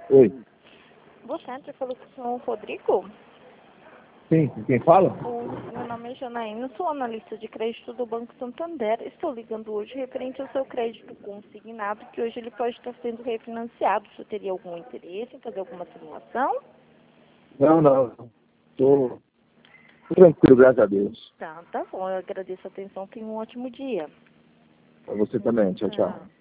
Oi. Boa tarde, eu falo com o senhor Rodrigo. Sim, quem fala? Meu nome é Janaína, sou analista de crédito do Banco Santander. Estou ligando hoje referente ao seu crédito consignado, que hoje ele pode estar sendo refinanciado. Você teria algum interesse em fazer alguma simulação? Não. Tô tranquilo, graças a Deus. Tá bom. Eu agradeço a atenção. Tenha um ótimo dia. Pra você também. Tchau, tchau.